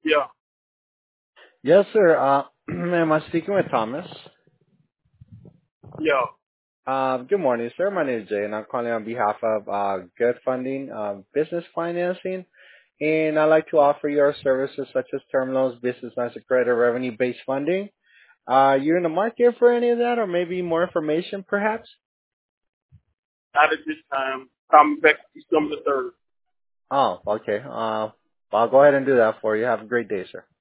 Yeah, Yes, sir. Am I speaking with Thomas? yeah. Good morning, sir. My name is Jay, and I'm calling on behalf of Good Funding Business Financing. And I'd like to offer your services such as term loans, business lines of credit, revenue-based funding. You in the market for any of that, or maybe more information, perhaps? Not at this time. Coming back December the 3rd. Oh, okay. I'll go ahead and do that for you. Have a great day, sir.